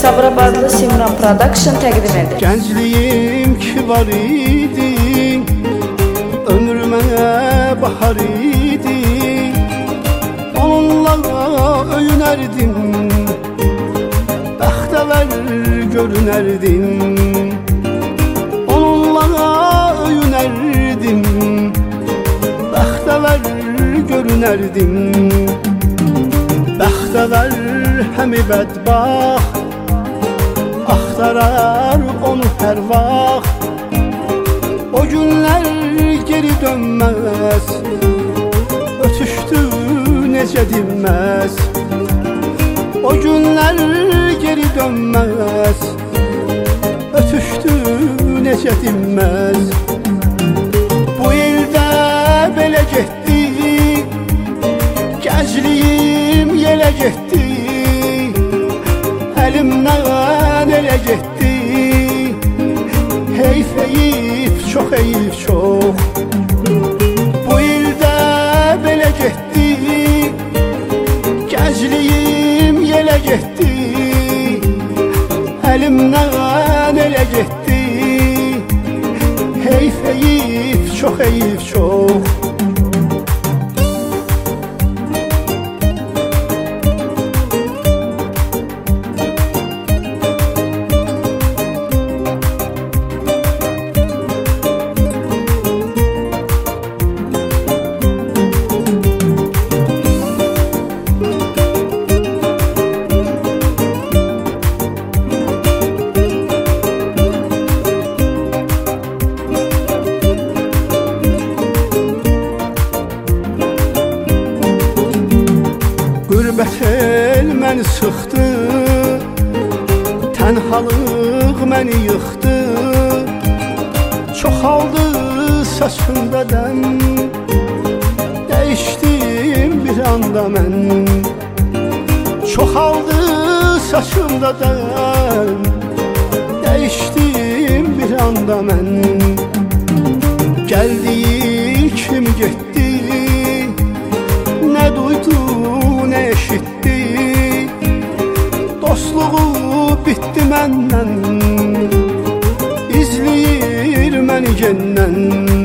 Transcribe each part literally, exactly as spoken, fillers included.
Sabirabadlı Simran Production təqdim edir. Gəncliyim ki var idi, ömrümə bahar idi. Onunla öyünərdim, bəxtəvər görünərdim. Onunla öyünərdim, bəxtəvər görünərdim. Bəxtəvər həmi bədbaxt, axtarar onu hər vaxt. O günlər geri dönməz, ötüşdü necə dinməz. O günlər geri dönməz, ötüşdü necə dinməz. Bu ildə belə getdi, gəncliyim yelə getdi. Əlimdən elə getdi, heyf heyif, çox heyif, çox. Bu ildə belə getdi, gəncliyim yelə getdi. Əlimdən elə getdi, heyf heyif, çox heyif, çox. Qürbət el məni sıxdı, tənhalıq məni yıxdı. Çoxaldı saçımda dən, dəyişdim bir anda mən. Çoxaldı saçımda dən, dəyişdim bir anda mən. Gəldiyi kimi getdi, nə duydu nə eşitdi. Dostluğu bitdi məndən, izləyir məni gendən.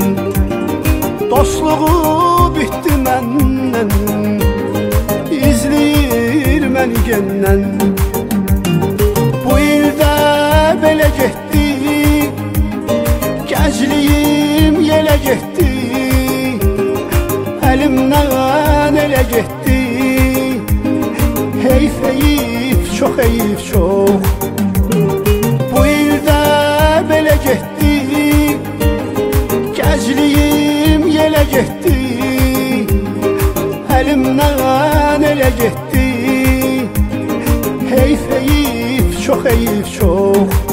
Dostluğu bitdi məndən, izləyir məni gendən. Bu ildə belə getdi, gəncliyim yelə getdi. Əlimdən elə getdi, heyf heyif, çox heyif, çox. Bu ildə belə getdi, gəncliyim yelə getdi. Əlimdən elə getdi, heyf heyif, çox heyif, çox.